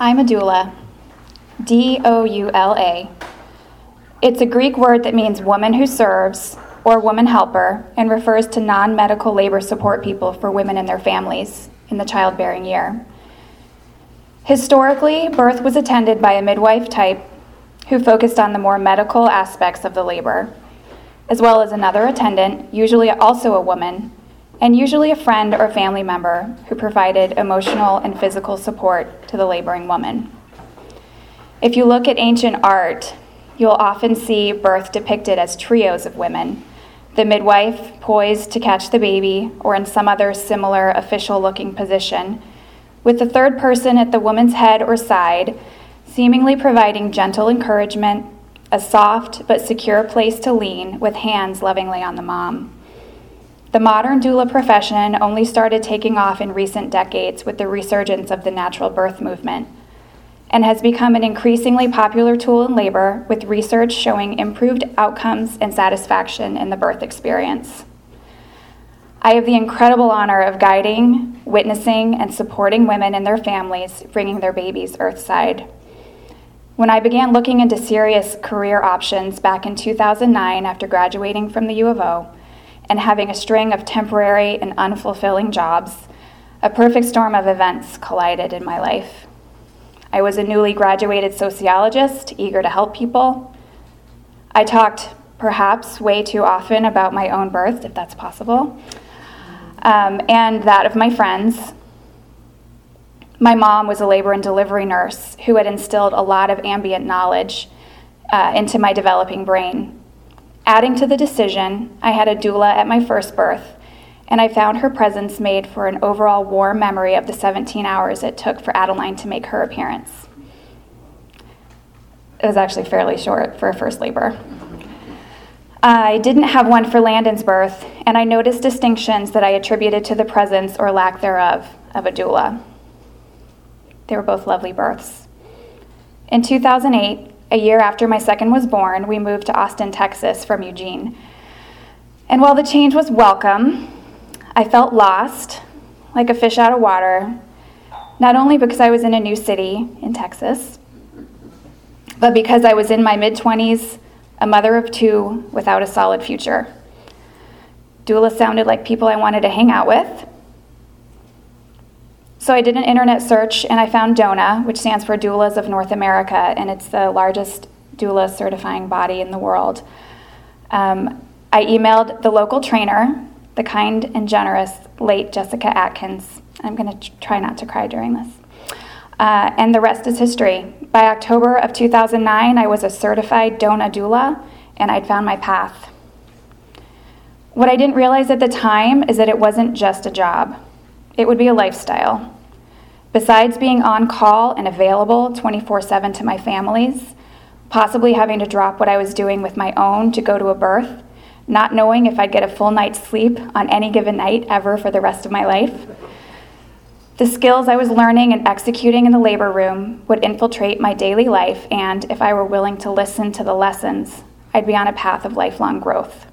I'm a doula, D-O-U-L-A. It's a Greek word that means woman who serves or woman helper and refers to non-medical labor support people for women and their families in the childbearing year. Historically, birth was attended by a midwife type who focused on the more medical aspects of the labor, as well as another attendant, usually also a woman, and usually a friend or family member who provided emotional and physical support to the laboring woman. If you look at ancient art, you'll often see birth depicted as trios of women, the midwife poised to catch the baby or in some other similar official-looking position, with the third person at the woman's head or side, seemingly providing gentle encouragement, a soft but secure place to lean with hands lovingly on the mom. The modern doula profession only started taking off in recent decades with the resurgence of the natural birth movement and has become an increasingly popular tool in labor, with research showing improved outcomes and satisfaction in the birth experience. I have the incredible honor of guiding, witnessing, and supporting women and their families bringing their babies earthside. When I began looking into serious career options back in 2009 after graduating from the U of O and having a string of temporary and unfulfilling jobs, a perfect storm of events collided in my life. I was a newly graduated sociologist, eager to help people. I talked perhaps way too often about my own birth, if that's possible, and that of my friends. My mom was a labor and delivery nurse who had instilled a lot of ambient knowledge into my developing brain. Adding to the decision, I had a doula at my first birth, and I found her presence made for an overall warm memory of the 17 hours it took for Adeline to make her appearance. It was actually fairly short for a first labor. I didn't have one for Landon's birth, and I noticed distinctions that I attributed to the presence or lack thereof of a doula. They were both lovely births. In 2008, a year after my second was born, we moved to Austin, Texas from Eugene. And while the change was welcome, I felt lost, like a fish out of water, not only because I was in a new city in Texas, but because I was in my mid-20s, a mother of two without a solid future. Doulas sounded like people I wanted to hang out with. So I did an internet search and I found DONA, which stands for Doulas of North America, and it's the largest doula certifying body in the world. I emailed the local trainer, the kind and generous late Jessica Atkins. I'm going to try not to cry during this. And the rest is history. By October of 2009, I was a certified DONA doula, and I'd found my path. What I didn't realize at the time is that it wasn't just a job. It would be a lifestyle. Besides being on call and available 24/7 to my families, possibly having to drop what I was doing with my own to go to a birth, not knowing if I'd get a full night's sleep on any given night ever for the rest of my life, the skills I was learning and executing in the labor room would infiltrate my daily life, and if I were willing to listen to the lessons, I'd be on a path of lifelong growth.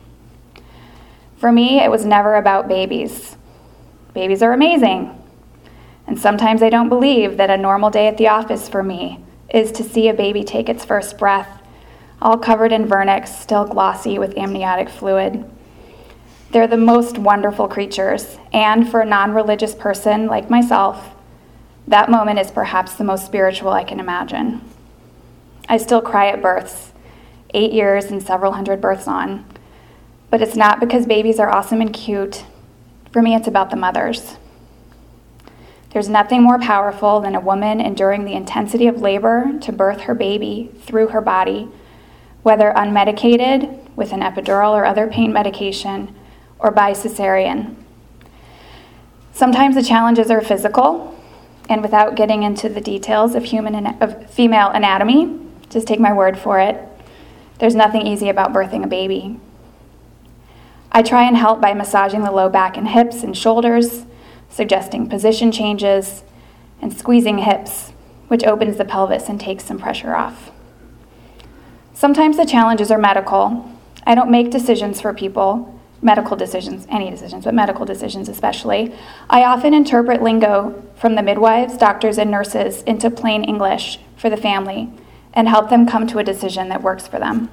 For me, it was never about babies. Babies are amazing. And sometimes I don't believe that a normal day at the office for me is to see a baby take its first breath, all covered in vernix, still glossy with amniotic fluid. They're the most wonderful creatures, and for a non-religious person like myself, that moment is perhaps the most spiritual I can imagine. I still cry at births, 8 years and several hundred births on, but it's not because babies are awesome and cute. For me, it's about the mothers. There's nothing more powerful than a woman enduring the intensity of labor to birth her baby through her body, whether unmedicated with an epidural or other pain medication, or by cesarean. Sometimes the challenges are physical, and without getting into the details of female anatomy, just take my word for it, there's nothing easy about birthing a baby. I try and help by massaging the low back and hips and shoulders, suggesting position changes, and squeezing hips, which opens the pelvis and takes some pressure off. Sometimes the challenges are medical. I don't make decisions for people, medical decisions, any decisions, but medical decisions especially, I often interpret lingo from the midwives, doctors, and nurses into plain English for the family and help them come to a decision that works for them.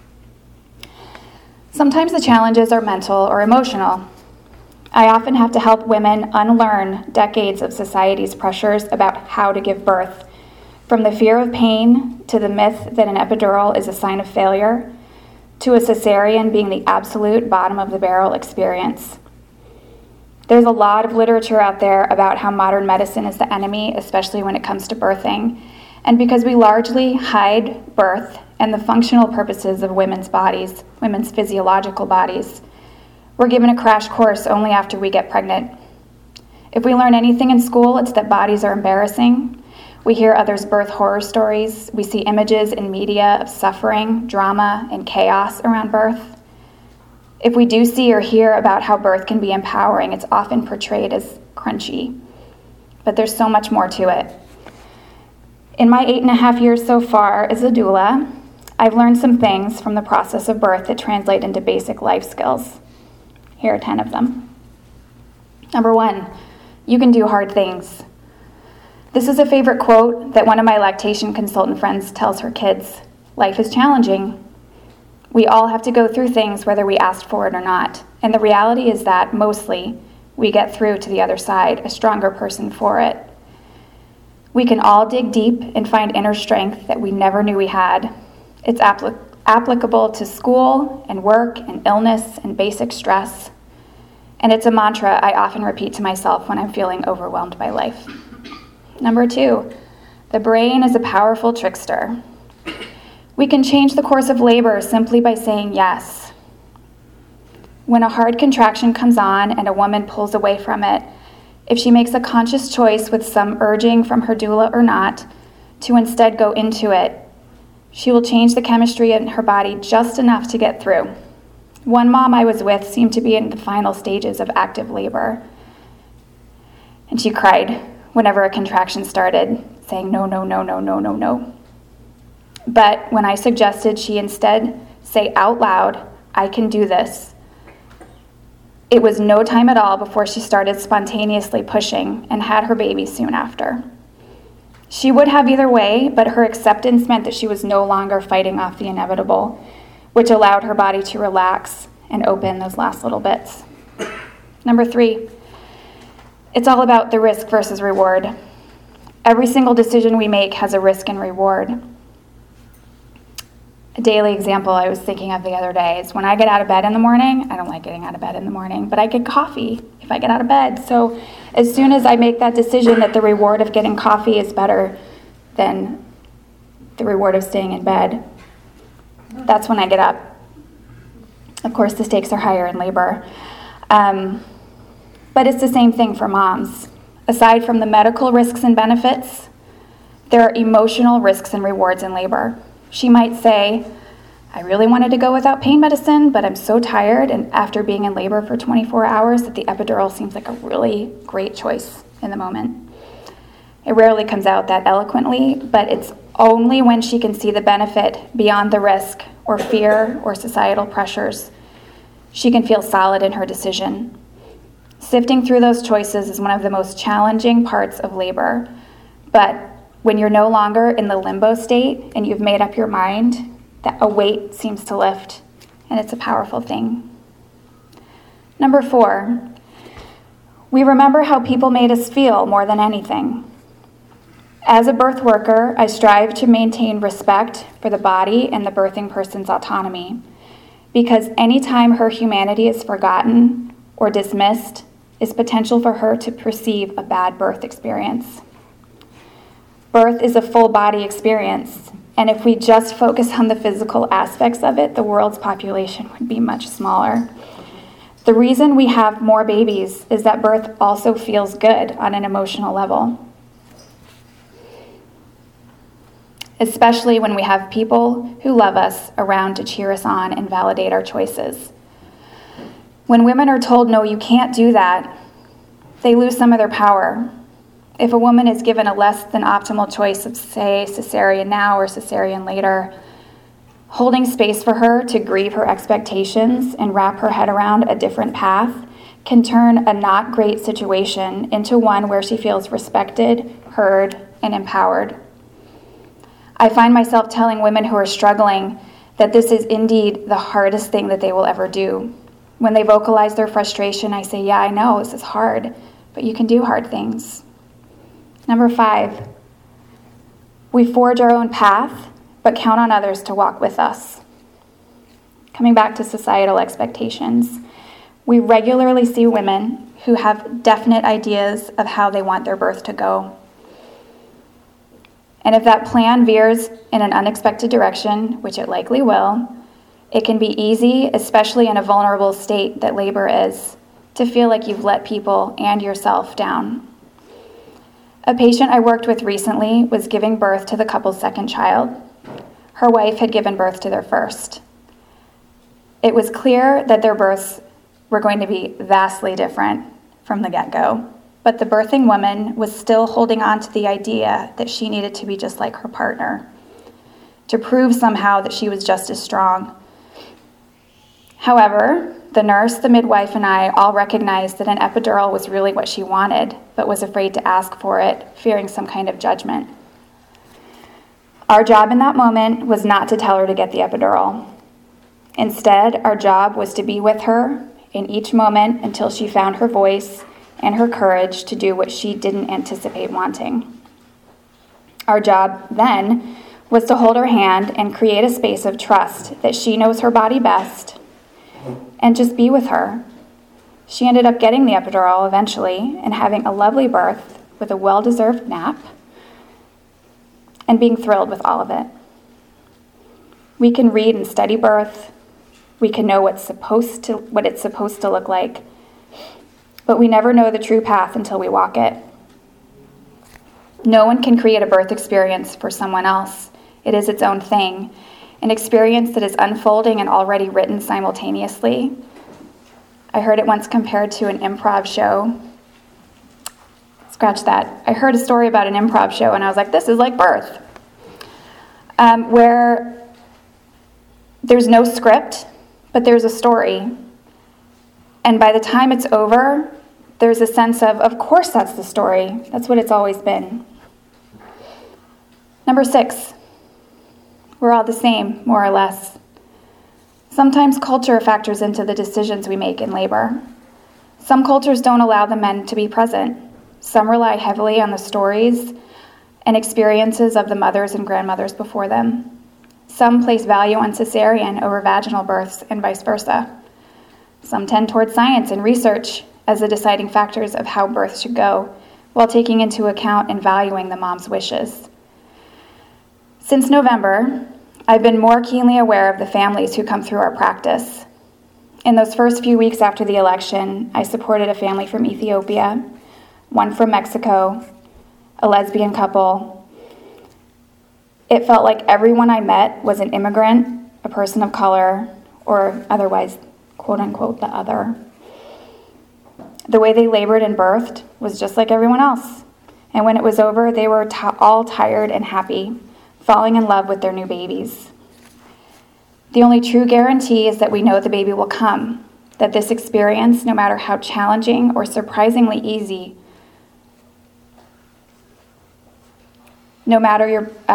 Sometimes the challenges are mental or emotional. I often have to help women unlearn decades of society's pressures about how to give birth, from the fear of pain to the myth that an epidural is a sign of failure, to a cesarean being the absolute bottom of the barrel experience. There's a lot of literature out there about how modern medicine is the enemy, especially when it comes to birthing. And because we largely hide birth and the functional purposes of women's bodies, women's physiological bodies, we're given a crash course only after we get pregnant. If we learn anything in school, it's that bodies are embarrassing. We hear others' birth horror stories. We see images in media of suffering, drama, and chaos around birth. If we do see or hear about how birth can be empowering, it's often portrayed as crunchy. But there's so much more to it. In my 8.5 years so far as a doula, I've learned some things from the process of birth that translate into basic life skills. Here are 10 of them. Number 1, you can do hard things. This is a favorite quote that one of my lactation consultant friends tells her kids. Life is challenging. We all have to go through things whether we asked for it or not. And the reality is that, mostly, we get through to the other side, a stronger person for it. We can all dig deep and find inner strength that we never knew we had. It's applicable to school and work and illness and basic stress. And it's a mantra I often repeat to myself when I'm feeling overwhelmed by life. Number 2, the brain is a powerful trickster. We can change the course of labor simply by saying yes. When a hard contraction comes on and a woman pulls away from it, if she makes a conscious choice with some urging from her doula or not, to instead go into it, she will change the chemistry in her body just enough to get through. One mom I was with seemed to be in the final stages of active labor, and she cried whenever a contraction started, saying, no, no, no, no, no, no, no. But when I suggested she instead say out loud, I can do this, it was no time at all before she started spontaneously pushing and had her baby soon after. She would have either way, but her acceptance meant that she was no longer fighting off the inevitable, which allowed her body to relax and open those last little bits. Number 3, it's all about the risk versus reward. Every single decision we make has a risk and reward. A daily example I was thinking of the other day is when I get out of bed in the morning, I don't like getting out of bed in the morning, but I get coffee if I get out of bed. So as soon as I make that decision that the reward of getting coffee is better than the reward of staying in bed, that's when I get up. Of course, the stakes are higher in labor. But it's the same thing for moms. Aside from the medical risks and benefits, there are emotional risks and rewards in labor. She might say, I really wanted to go without pain medicine, but I'm so tired, and after being in labor for 24 hours, that the epidural seems like a really great choice in the moment. It rarely comes out that eloquently, but it's only when she can see the benefit beyond the risk or fear or societal pressures she can feel solid in her decision. Sifting through those choices is one of the most challenging parts of labor, but when you're no longer in the limbo state and you've made up your mind, that a weight seems to lift, and it's a powerful thing. Number 4, we remember how people made us feel more than anything. As a birth worker, I strive to maintain respect for the body and the birthing person's autonomy, because any time her humanity is forgotten or dismissed is potential for her to perceive a bad birth experience. Birth is a full body experience, and if we just focus on the physical aspects of it, the world's population would be much smaller. The reason we have more babies is that birth also feels good on an emotional level, especially when we have people who love us around to cheer us on and validate our choices. When women are told, no, you can't do that, they lose some of their power. If a woman is given a less than optimal choice of, say, cesarean now or cesarean later, Holding space for her to grieve her expectations and wrap her head around a different path can turn a not great situation into one where she feels respected, heard, and empowered. I find myself telling women who are struggling that this is indeed the hardest thing that they will ever do. When they vocalize their frustration, I say, yeah, I know, this is hard, but you can do hard things. Number 5, we forge our own path, but count on others to walk with us. Coming back to societal expectations, we regularly see women who have definite ideas of how they want their birth to go. And if that plan veers in an unexpected direction, which it likely will, it can be easy, especially in a vulnerable state that labor is, to feel like you've let people and yourself down. A patient I worked with recently was giving birth to the couple's second child. Her wife had given birth to their first. It was clear that their births were going to be vastly different from the get-go, but the birthing woman was still holding on to the idea that she needed to be just like her partner, to prove somehow that she was just as strong. However, the nurse, the midwife, and I all recognized that an epidural was really what she wanted, but was afraid to ask for it, fearing some kind of judgment. Our job in that moment was not to tell her to get the epidural. Instead, our job was to be with her in each moment until she found her voice and her courage to do what she didn't anticipate wanting. Our job then was to hold her hand and create a space of trust that she knows her body best, and just be with her. She ended up getting the epidural eventually and having a lovely birth with a well-deserved nap and being thrilled with all of it. We can read and study birth. We can know what it's supposed to look like, but we never know the true path until we walk it. No one can create a birth experience for someone else. It is its own thing, an experience that is unfolding and already written simultaneously. I heard it once compared to an improv show. Scratch that. I heard a story about an improv show, and I was like, this is like birth, where there's no script, but there's a story. And by the time it's over, there's a sense of course that's the story. That's what it's always been. Number 6, we're all the same, more or less. Sometimes culture factors into the decisions we make in labor. Some cultures don't allow the men to be present. Some rely heavily on the stories and experiences of the mothers and grandmothers before them. Some place value on cesarean over vaginal births and vice versa. Some tend towards science and research as the deciding factors of how birth should go, while taking into account and valuing the mom's wishes. Since November, I've been more keenly aware of the families who come through our practice. In those first few weeks after the election, I supported a family from Ethiopia, one from Mexico, a lesbian couple. It felt like everyone I met was an immigrant, a person of color, or otherwise, quote unquote, the other. The way they labored and birthed was just like everyone else. And when it was over, they were all tired and happy, falling in love with their new babies. The only true guarantee is that we know the baby will come, that this experience, no matter how challenging or surprisingly easy, no matter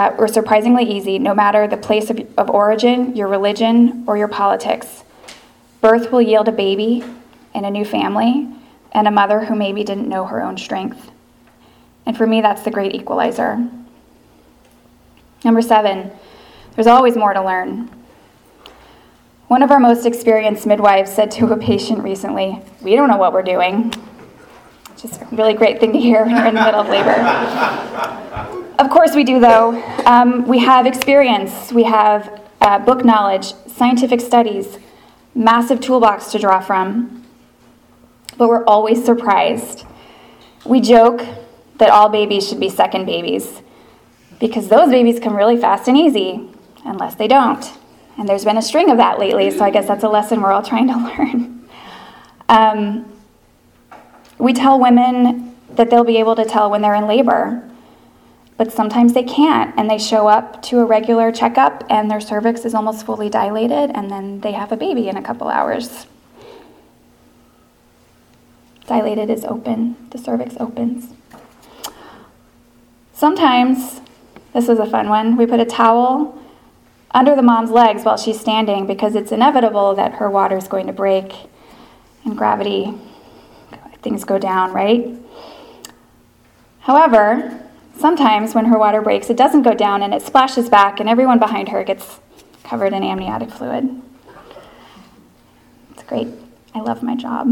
the place of origin, your religion, or your politics, birth will yield a baby and a new family and a mother who maybe didn't know her own strength. And for me, that's the great equalizer. Number 7, there's always more to learn. One of our most experienced midwives said to a patient recently, "We don't know what we're doing." Just a really great thing to hear when you're in the middle of labor. Of course we do, though. We have experience. We have book knowledge, scientific studies, massive toolbox to draw from. But we're always surprised. We joke that all babies should be second babies, because those babies come really fast and easy, unless they don't. And there's been a string of that lately, so I guess that's a lesson we're all trying to learn. We tell women that they'll be able to tell when they're in labor, But sometimes they can't, and they show up to a regular checkup, and their cervix is almost fully dilated, and then they have a baby in a couple hours. Dilated is open. The cervix opens. Sometimes, this is a fun one, we put a towel under the mom's legs while she's standing because it's inevitable that her water is going to break and gravity, things go down, right? However, sometimes when her water breaks, it doesn't go down and it splashes back and everyone behind her gets covered in amniotic fluid. It's great. I love my job.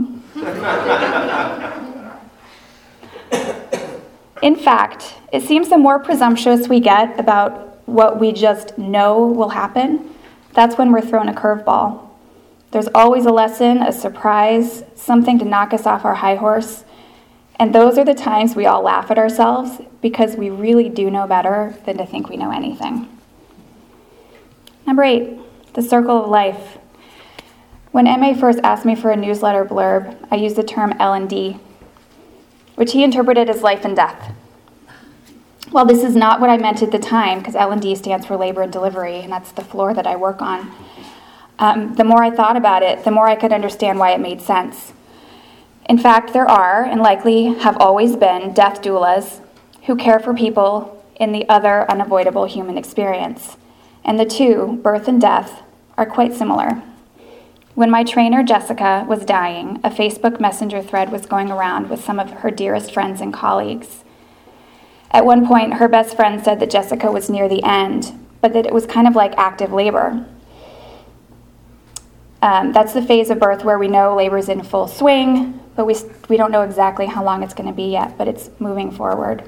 In fact, it seems the more presumptuous we get about what we just know will happen, that's when we're thrown a curveball. There's always a lesson, a surprise, something to knock us off our high horse. And those are the times we all laugh at ourselves because we really do know better than to think we know anything. Number 8, the circle of life. When MA first asked me for a newsletter blurb, I used the term L&D, which he interpreted as life and death. Well, this is not what I meant at the time, because L&D stands for labor and delivery, and that's the floor that I work on. The more I thought about it, the more I could understand why it made sense. In fact, there are, and likely have always been, death doulas who care for people in the other unavoidable human experience. And the two, birth and death, are quite similar. When my trainer, Jessica, was dying, a Facebook Messenger thread was going around with some of her dearest friends and colleagues. At one point, her best friend said that Jessica was near the end, but that it was kind of like active labor. That's the phase of birth where we know labor's in full swing, but we don't know exactly how long it's going to be yet, but it's moving forward.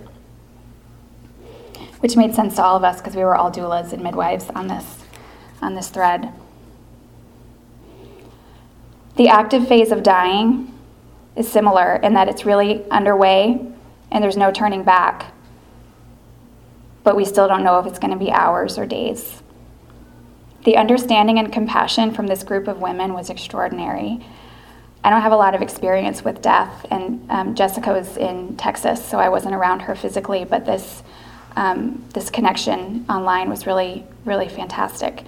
Which made sense to all of us because we were all doulas and midwives on this thread. The active phase of dying is similar in that it's really underway and there's no turning back. But we still don't know if it's going to be hours or days. The understanding and compassion from this group of women was extraordinary. I don't have a lot of experience with death, and Jessica was in Texas, so I wasn't around her physically, but this connection online was really, really fantastic.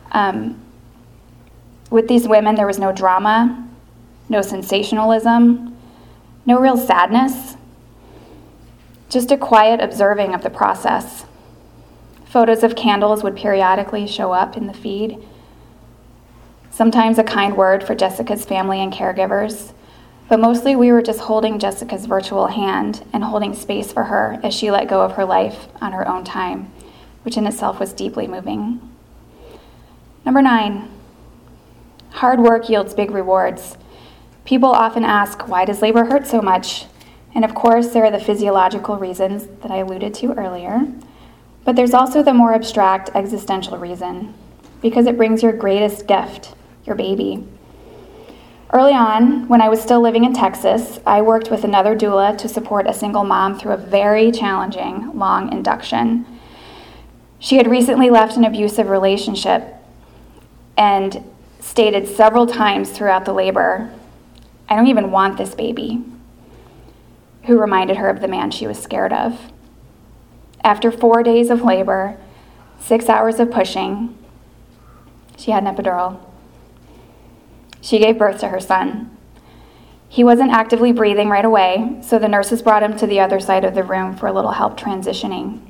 With these women, there was no drama, no sensationalism, no real sadness, just a quiet observing of the process. Photos of candles would periodically show up in the feed. Sometimes a kind word for Jessica's family and caregivers, but mostly we were just holding Jessica's virtual hand and holding space for her as she let go of her life on her own time, which in itself was deeply moving. Number 9, hard work yields big rewards. People often ask, why does labor hurt so much? And of course, there are the physiological reasons that I alluded to earlier, but there's also the more abstract existential reason, because it brings your greatest gift, your baby. Early on, when I was still living in Texas, I worked with another doula to support a single mom through a very challenging, long induction. She had recently left an abusive relationship and stated several times throughout the labor, I don't even want this baby, who reminded her of the man she was scared of. After 4 days of labor, 6 hours of pushing, she had an epidural. She gave birth to her son. He wasn't actively breathing right away, so the nurses brought him to the other side of the room for a little help transitioning.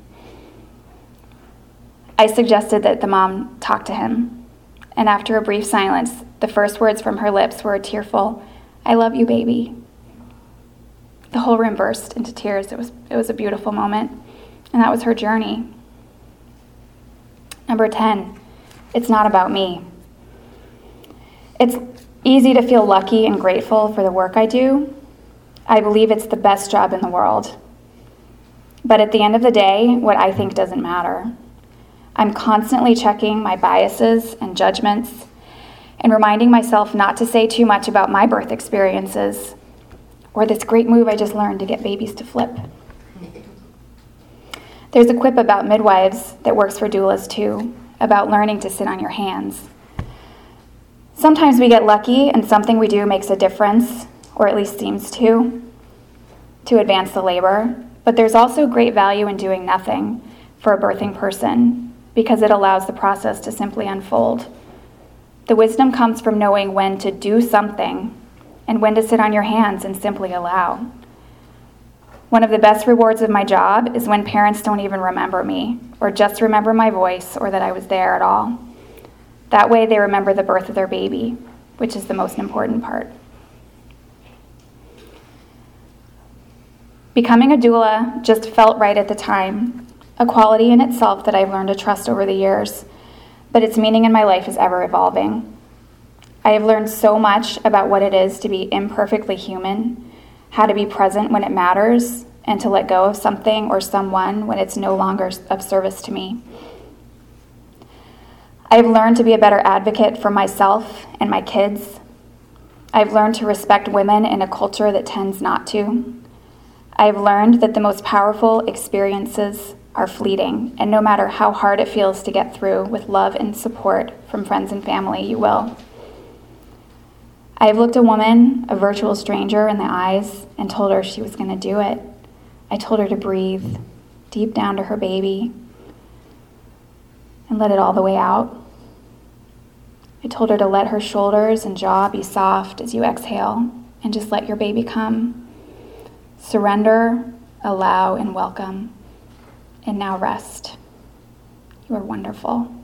I suggested that the mom talk to him, and after a brief silence, the first words from her lips were a tearful, "I love you, baby." The whole room burst into tears. It was a beautiful moment, and that was her journey. Number 10, it's not about me. It's easy to feel lucky and grateful for the work I do. I believe it's the best job in the world. But at the end of the day, what I think doesn't matter. I'm constantly checking my biases and judgments and reminding myself not to say too much about my birth experiences or this great move I just learned to get babies to flip. There's a quip about midwives that works for doulas too, about learning to sit on your hands. Sometimes we get lucky and something we do makes a difference, or at least seems to advance the labor, But there's also great value in doing nothing for a birthing person because it allows the process to simply unfold. The wisdom comes from knowing when to do something and when to sit on your hands and simply allow. One of the best rewards of my job is when parents don't even remember me or just remember my voice or that I was there at all. That way they remember the birth of their baby, which is the most important part. Becoming a doula just felt right at the time, a quality in itself that I've learned to trust over the years, but its meaning in my life is ever evolving. I have learned so much about what it is to be imperfectly human, how to be present when it matters, and to let go of something or someone when it's no longer of service to me. I've learned to be a better advocate for myself and my kids. I've learned to respect women in a culture that tends not to. I've learned that the most powerful experiences are fleeting, and no matter how hard it feels to get through with love and support from friends and family, you will. I have looked a woman, a virtual stranger, in the eyes and told her she was going to do it. I told her to breathe deep down to her baby and let it all the way out. I told her to let her shoulders and jaw be soft as you exhale and just let your baby come. Surrender, allow, and welcome. And now rest. You are wonderful.